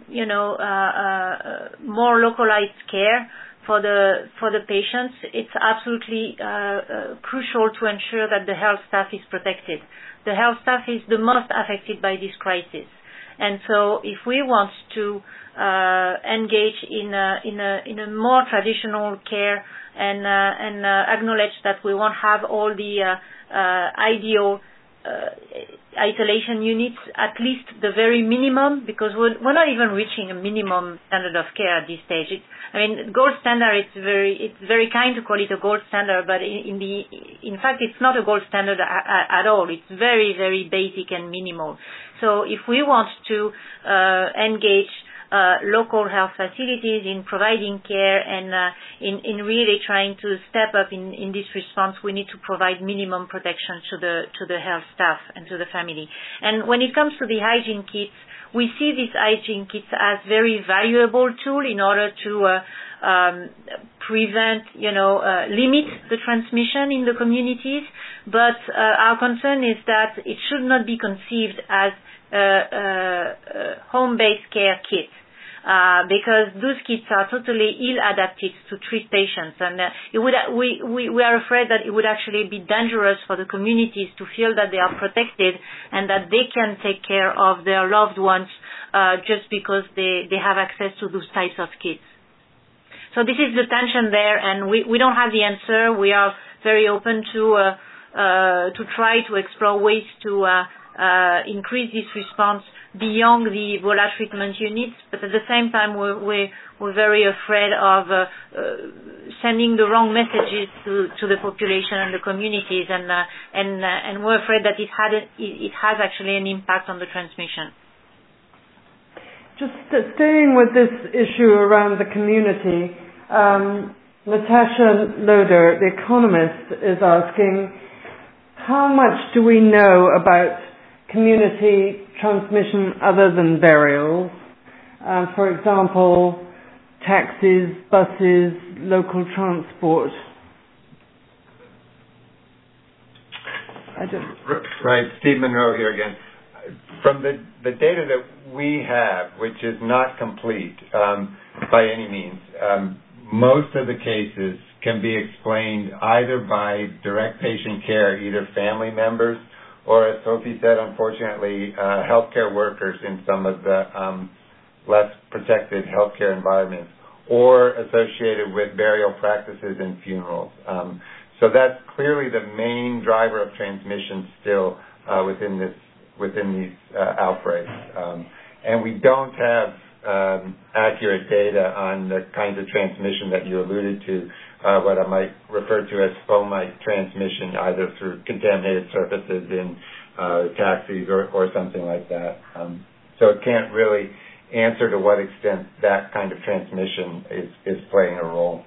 more localized care for the patients, it's absolutely crucial to ensure that the health staff is protected. The health staff is the most affected by this crisis, and so if we want to engage in a more traditional care and acknowledge that we won't have all the ideal isolation units, at least the very minimum, because we're not even reaching a minimum standard of care at this stage. Gold standard, it's very kind to call it a gold standard, but in fact it's not a gold standard at all. It's very, very basic and minimal. So if we want to engage local health facilities, in providing care, and in really trying to step up in this response. We need to provide minimum protection to the health staff and to the family. And when it comes to the hygiene kits, we see these hygiene kits as very valuable tool in order to prevent, limit the transmission in the communities. But our concern is that it should not be conceived as home-based care kits. Because those kits are totally ill-adapted to treat patients, and we are afraid that it would actually be dangerous for the communities to feel that they are protected and that they can take care of their loved ones just because they have access to those types of kits. So this is the tension there, and we don't have the answer. We are very open to try to explore ways to increase this response beyond the Ebola treatment units, but at the same time we're very afraid of sending the wrong messages to the population and the communities, and we're afraid that it has actually an impact on the transmission. Just staying with this issue around the community, Natasha Loder, the Economist, is asking, how much do we know about community transmission other than burials? For example, taxis, buses, local transport. Right, Steve Monroe here again. From the data that we have, which is not complete by any means, most of the cases can be explained either by direct patient care, either family members, or as Sophie said, unfortunately, healthcare workers in some of the less protected healthcare environments, or associated with burial practices and funerals. So that's clearly the main driver of transmission still within these outbreaks. And we don't have accurate data on the kinds of transmission that you alluded to, what I might refer to as fomite transmission, either through contaminated surfaces in taxis or something like that. So it can't really answer to what extent that kind of transmission is playing a role.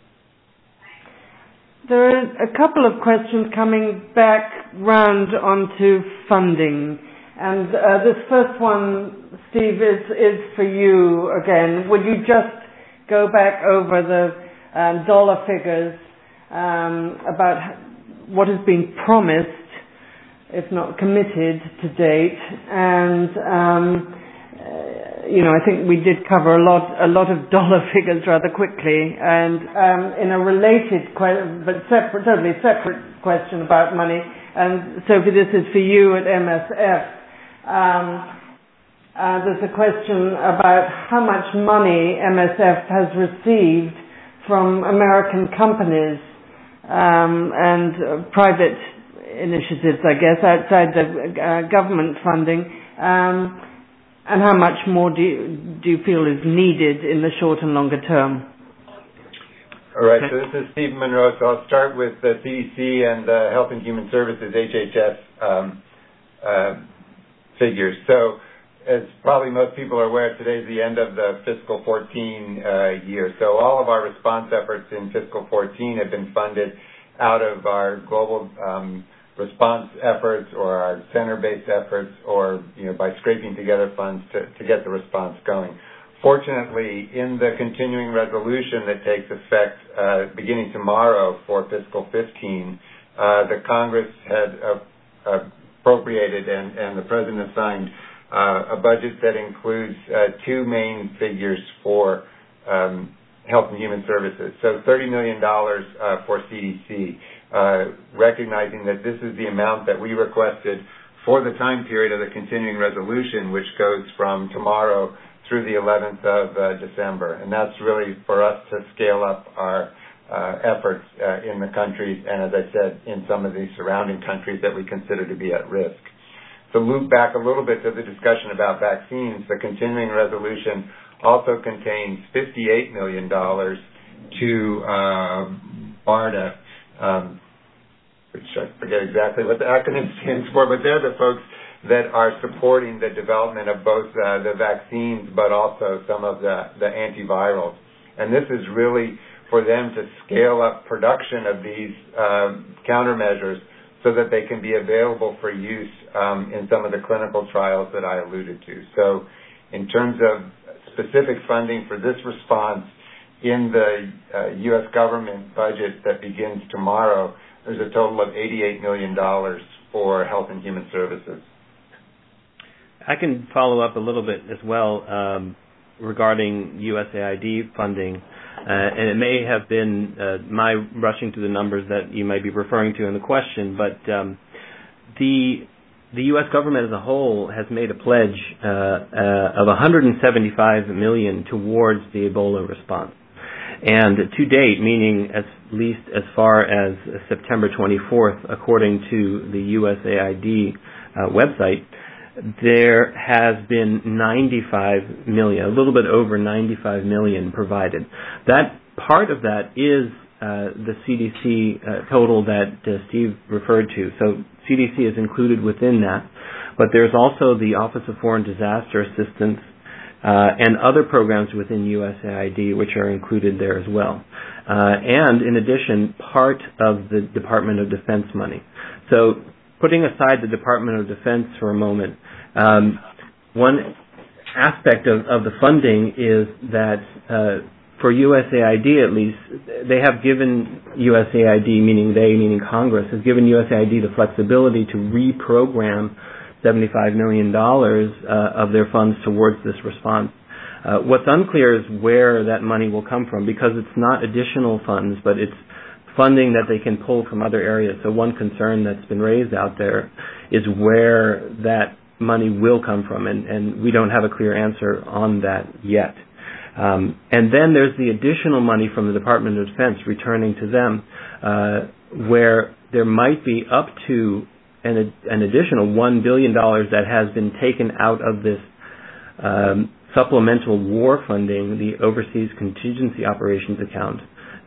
There are a couple of questions coming back round onto funding. And this first one, Steve, is for you again. Would you just go back over the dollar figures about what has been promised, if not committed to date? And I think we did cover a lot of dollar figures rather quickly. And in a related but totally separate question about money, and Sophie, this is for you at MSF. There's a question about how much money MSF has received from American companies and private initiatives, I guess, outside the government funding, and how much more do you feel is needed in the short and longer term? All right, so this is Steve Monroe, so I'll start with the CDC and the Health and Human Services, HHS, figures. So as probably most people are aware, today is the end of the fiscal 14 year. So all of our response efforts in fiscal 14 have been funded out of our global response efforts or our center-based efforts, or by scraping together funds to get the response going. Fortunately, in the continuing resolution that takes effect beginning tomorrow for fiscal 15, the Congress had appropriated and the President assigned a budget that includes two main figures for Health and Human Services. So $30 million for CDC, recognizing that this is the amount that we requested for the time period of the continuing resolution, which goes from tomorrow through the 11th of December. And that's really for us to scale up our efforts in the countries, and as I said, in some of the surrounding countries that we consider to be at risk. To loop back a little bit to the discussion about vaccines, the continuing resolution also contains $58 million to BARDA, which I forget exactly what the acronym stands for, but they're the folks that are supporting the development of both the vaccines but also some of the antivirals. And this is really for them to scale up production of these countermeasures so that they can be available for use in some of the clinical trials that I alluded to. So in terms of specific funding for this response in the U.S. government budget that begins tomorrow, there's a total of $88 million for Health and Human Services. I can follow up a little bit as well regarding USAID funding, and it may have been my rushing to the numbers that you might be referring to in the question, but the U.S. government as a whole has made a pledge of $175 million towards the Ebola response. And to date, meaning at least as far as September 24th, according to the USAID website, there has been $95 million, a little bit over $95 million provided. That part of that is the CDC total that Steve referred to. So CDC is included within that, but there's also the Office of Foreign Disaster Assistance and other programs within USAID which are included there as well. And in addition, part of the Department of Defense money. So putting aside the Department of Defense for a moment, one aspect of the funding is that for USAID at least, they have given USAID, meaning Congress, has given USAID the flexibility to reprogram $75 million of their funds towards this response. What's unclear is where that money will come from, because it's not additional funds, but it's funding that they can pull from other areas. So one concern that's been raised out there is where that money will come from, and we don't have a clear answer on that yet. And then there's the additional money from the Department of Defense returning to them, where there might be up to an additional $1 billion that has been taken out of this supplemental war funding, the Overseas Contingency Operations account.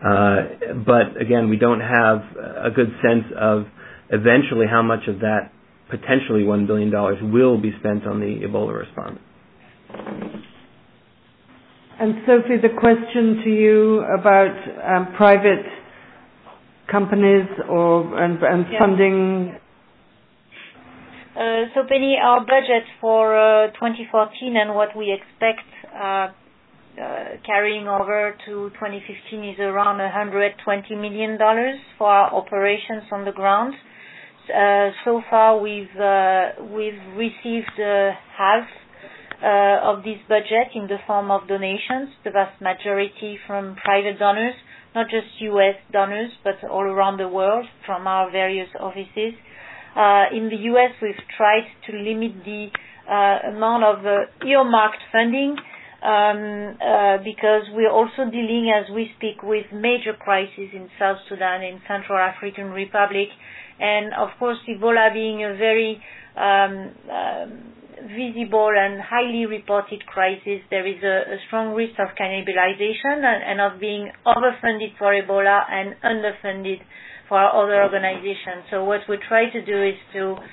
But again, we don't have a good sense of eventually how much of that potentially $1 billion will be spent on the Ebola response. And Sophie, the question to you about private companies and funding. So Penny, our budget for 2014 and what we expect carrying over to 2015 is around $120 million for our operations on the ground. So far, we've received half of this budget in the form of donations, the vast majority from private donors, not just U.S. donors, but all around the world from our various offices. In the U.S., we've tried to limit the amount of earmarked funding because we're also dealing, as we speak, with major crises in South Sudan, in Central African Republic, and of course, Ebola being a very visible and highly reported crisis, there is a strong risk of cannibalization and of being overfunded for Ebola and underfunded for our other organizations. So what we try to do is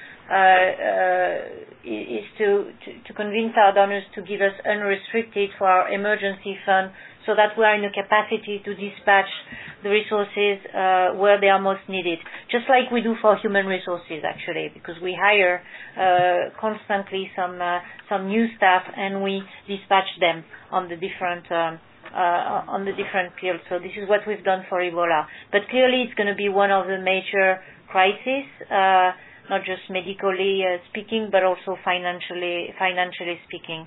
to convince our donors to give us unrestricted for our emergency fund, so that we are in a capacity to dispatch the resources where they are most needed, just like we do for human resources, actually, because we hire constantly some new staff and we dispatch them on the different fields. So this is what we've done for Ebola. But clearly, it's going to be one of the major crises, not just medically speaking, but also financially speaking.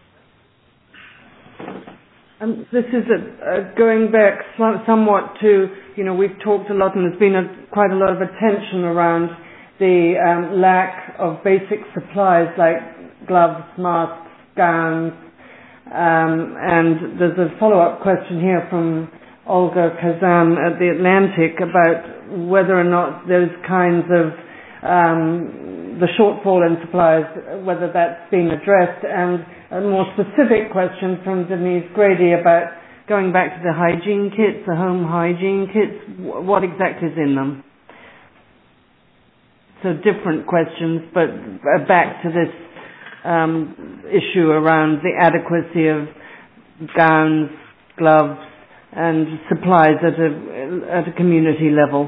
This is going back somewhat to, we've talked a lot and there's been quite a lot of attention around the lack of basic supplies like gloves, masks, gowns, and there's a follow-up question here from Olga Kazan at The Atlantic about whether or not those kinds of the shortfall in supplies, whether that's been addressed, and a more specific question from Denise Grady about going back to the hygiene kits, the home hygiene kits, what exactly is in them? so different questions, but back to this issue around the adequacy of gowns, gloves, and supplies at a community level.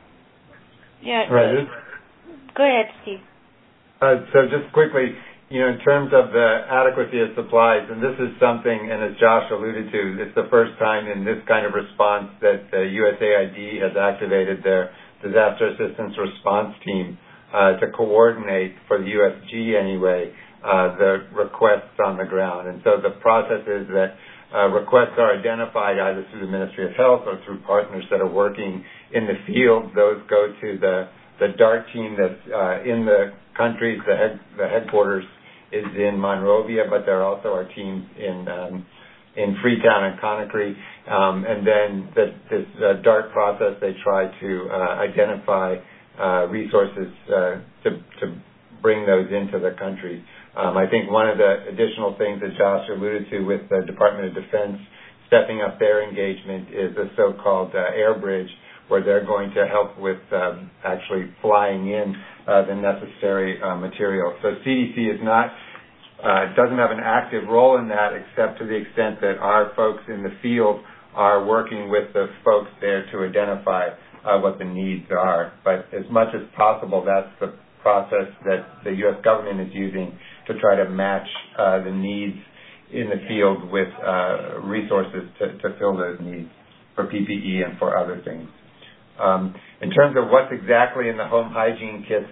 Yeah. Right. Go ahead, Steve. So just quickly, in terms of the adequacy of supplies, and this is something, and as Josh alluded to, it's the first time in this kind of response that the USAID has activated their disaster assistance response team to coordinate, for the USG anyway, the requests on the ground. And so the process is that requests are identified either through the Ministry of Health or through partners that are working in the field. Those go to the DART team that's in the countries. The headquarters is in Monrovia, but there also are teams in Freetown and Conakry. And then this DART process, they try to identify resources to bring those into the country. I think one of the additional things that Josh alluded to with the Department of Defense stepping up their engagement is the so-called air bridge, where they're going to help with actually flying in the necessary material. So CDC is not doesn't have an active role in that, except to the extent that our folks in the field are working with the folks there to identify what the needs are. But as much as possible, that's the process that the U.S. government is using to try to match the needs in the field with resources to fill those needs for PPE and for other things. In terms of what's exactly in the home hygiene kits,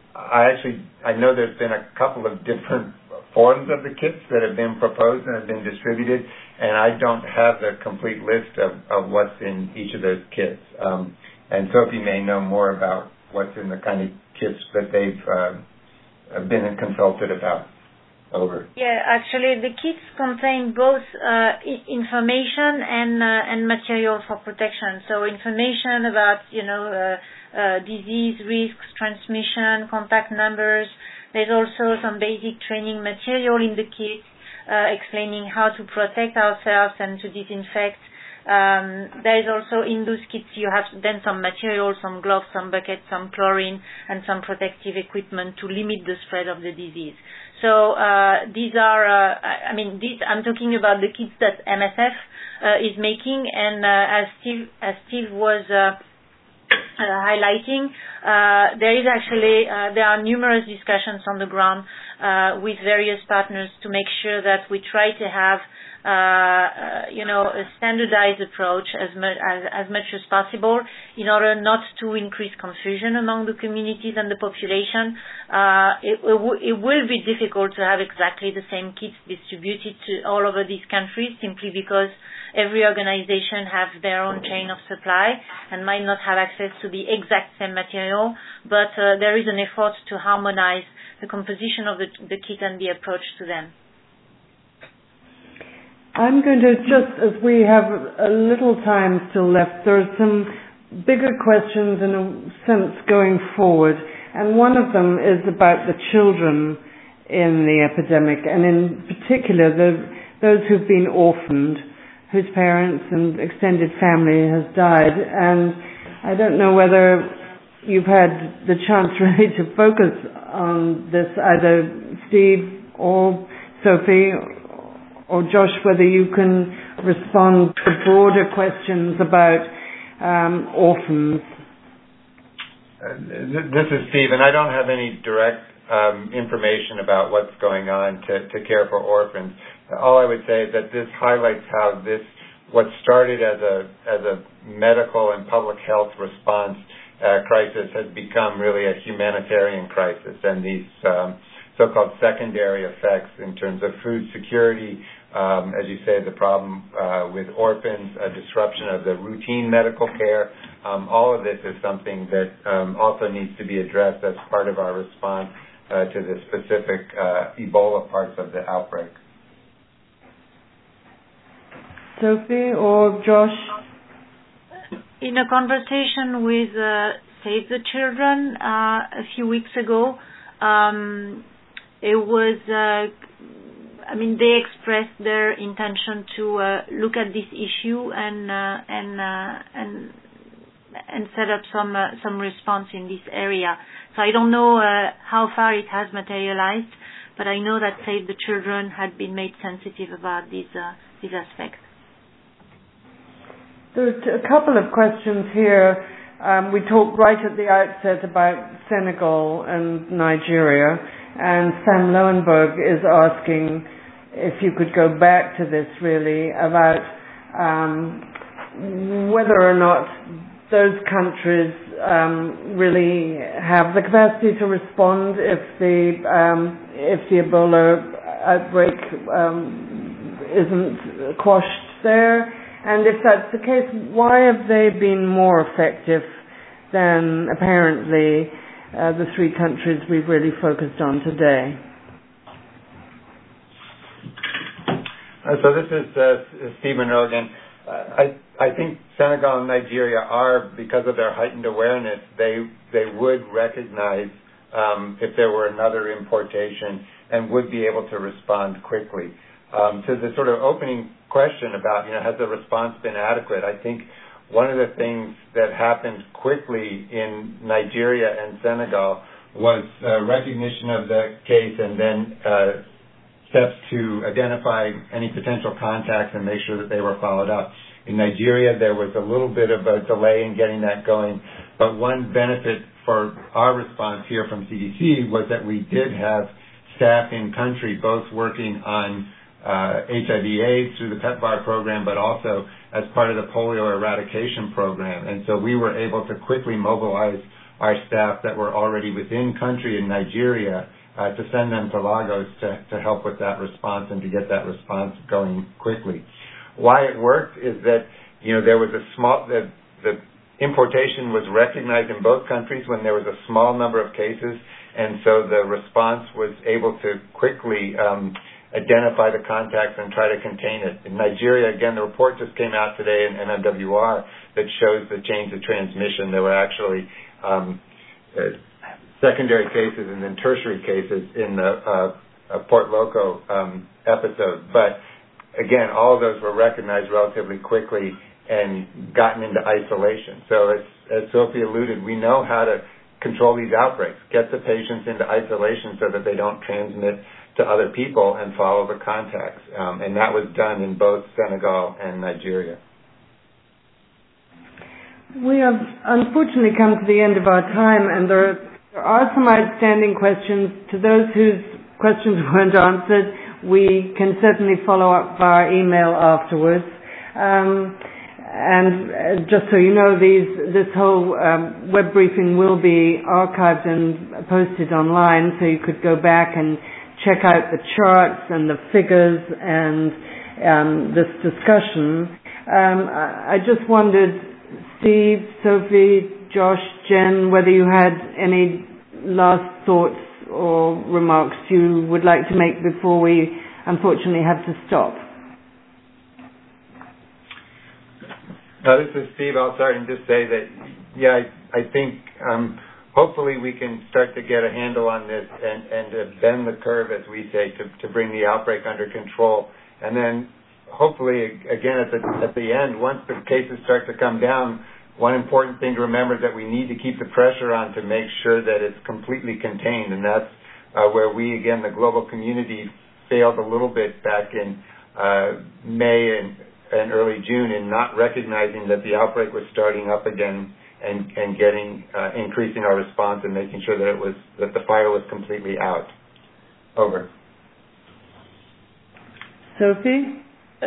I know there's been a couple of different forms of the kits that have been proposed and have been distributed, and I don't have the complete list of what's in each of those kits. And Sophie may know more about what's in the kind of kits that they've been consulted about. Over. Yeah, actually, the kits contain both information and material for protection. So information about, disease risks, transmission, contact numbers. There's also some basic training material in the kit explaining how to protect ourselves and to disinfect. There is also in those kits you have then some material, some gloves, some buckets, some chlorine, and some protective equipment to limit the spread of the disease. So these are, I'm talking about the kits that MSF is making, and as Steve was highlighting, there are numerous discussions on the ground with various partners to make sure that we try to have a standardized approach as much as possible in order not to increase confusion among the communities and the population. It will be difficult to have exactly the same kits distributed to all over these countries simply because every organization has their own chain of supply and might not have access to the exact same material, but there is an effort to harmonize the composition of the kit and the approach to them. I'm going to as we have a little time still left, there are some bigger questions in a sense going forward, and one of them is about the children in the epidemic, and in particular those who've been orphaned, whose parents and extended family has died. And I don't know whether you've had the chance really to focus on this, either Steve or Sophie or Josh, whether you can respond to broader questions about orphans. This is Steve, and I don't have any direct information about what's going on to care for orphans. All I would say is that this highlights how what started as a medical and public health response crisis has become really a humanitarian crisis, and these so-called secondary effects in terms of food security, as you say, the problem with orphans, a disruption of the routine medical care. All of this is something that also needs to be addressed as part of our response to the specific Ebola parts of the outbreak. Sophie or Josh? In a conversation with Save the Children a few weeks ago, it was, they expressed their intention to look at this issue and set up some response in this area. So I don't know how far it has materialized, but I know that Save the Children had been made sensitive about these aspects. There's a couple of questions here. We talked right at the outset about Senegal and Nigeria, and Sam Lowenberg is asking if you could go back to this really about whether or not those countries really have the capacity to respond if the Ebola outbreak isn't quashed there. And if that's the case, why have they been more effective than apparently the three countries we've really focused on today? So this is Steve Monroe again. I think Senegal and Nigeria are, because of their heightened awareness, they would recognize if there were another importation and would be able to respond quickly. To the sort of opening question about, has the response been adequate? I think one of the things that happened quickly in Nigeria and Senegal was recognition of the case and then steps to identify any potential contacts and make sure that they were followed up. In Nigeria, there was a little bit of a delay in getting that going, but one benefit for our response here from CDC was that we did have staff in country both working on HIV/AIDS through the PEPFAR program, but also as part of the polio eradication program. And so we were able to quickly mobilize our staff that were already within country in Nigeria to send them to Lagos to help with that response and to get that response going quickly. Why it worked is that, there was the importation was recognized in both countries when there was a small number of cases, and so the response was able to quickly identify the contacts and try to contain it. In Nigeria, again, the report just came out today in MMWR that shows the change of transmission. There were actually secondary cases and then tertiary cases in the Port Loko episode. But again, all of those were recognized relatively quickly and gotten into isolation. So as Sophie alluded, we know how to control these outbreaks, get the patients into isolation so that they don't transmit to other people and follow the contacts. And that was done in both Senegal and Nigeria. We have unfortunately come to the end of our time, and there are some outstanding questions. To those whose questions weren't answered, we can certainly follow up via email afterwards. And just so you know, this whole web briefing will be archived and posted online, so you could go back and check out the charts and the figures and this discussion. I just wondered, Steve, Sophie, Josh, Jen, whether you had any last thoughts or remarks you would like to make before we unfortunately have to stop. This is Steve. I'll start and just say that, I think hopefully we can start to get a handle on this and to bend the curve, as we say, to bring the outbreak under control. And then hopefully, again, at the end, once the cases start to come down, one important thing to remember is that we need to keep the pressure on to make sure that it's completely contained. And that's where we, again, the global community, failed a little bit back in May and early June in not recognizing that the outbreak was starting up again and increasing our response and making sure that the fire was completely out. Over. Sophie?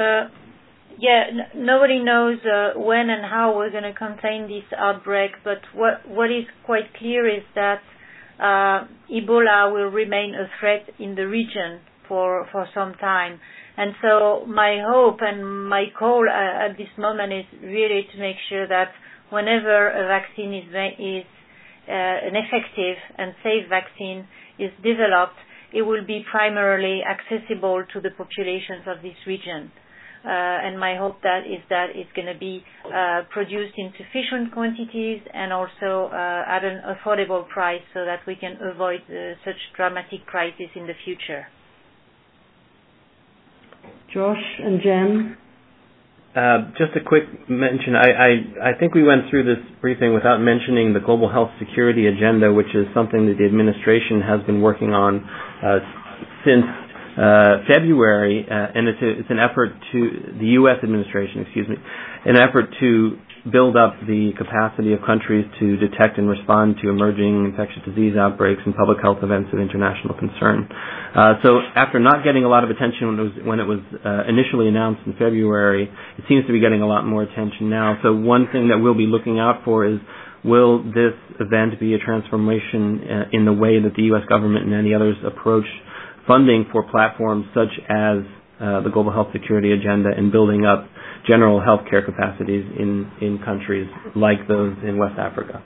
Nobody knows when and how we're going to contain this outbreak, but what is quite clear is that Ebola will remain a threat in the region for some time. And so my hope and my call at this moment is really to make sure that whenever a vaccine is an effective and safe vaccine is developed, it will be primarily accessible to the populations of this region. And my hope is that it's going to be produced in sufficient quantities and also at an affordable price so that we can avoid such dramatic crises in the future. Josh and Jen? Just a quick mention. I think we went through this briefing without mentioning the Global Health Security Agenda, which is something that the administration has been working on since February, and it's an effort to the U.S. administration, an effort to build up the capacity of countries to detect and respond to emerging infectious disease outbreaks and public health events of international concern. So after not getting a lot of attention when it was initially announced in February, it seems to be getting a lot more attention now. So one thing that we'll be looking out for is, will this event be a transformation in the way that the U.S. government and any others approach funding for platforms such as the Global Health Security Agenda and building up general healthcare capacities in countries like those in West Africa?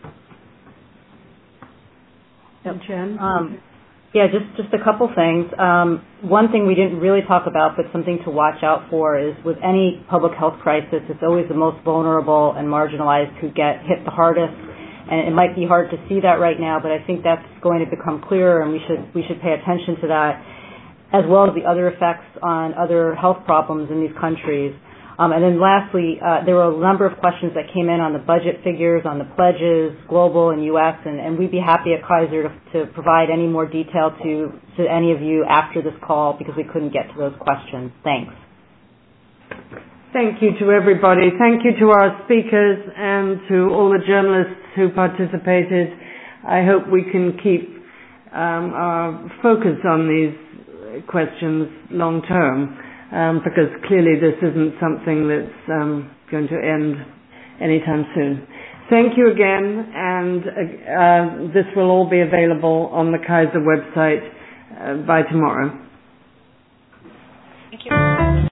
Jen? Yeah, just a couple things. One thing we didn't really talk about, but something to watch out for, is with any public health crisis, it's always the most vulnerable and marginalized who get hit the hardest. And it might be hard to see that right now, but I think that's going to become clearer, and we should pay attention to that, as well as the other effects on other health problems in these countries. And then lastly, there were a number of questions that came in on the budget figures, on the pledges, global and U.S., and we'd be happy at Kaiser to provide any more detail to any of you after this call, because we couldn't get to those questions. Thanks. Thank you to everybody. Thank you to our speakers and to all the journalists who participated. I hope we can keep our focus on these questions long term, because clearly this isn't something that's going to end anytime soon. Thank you again, and this will all be available on the Kaiser website by tomorrow. Thank you.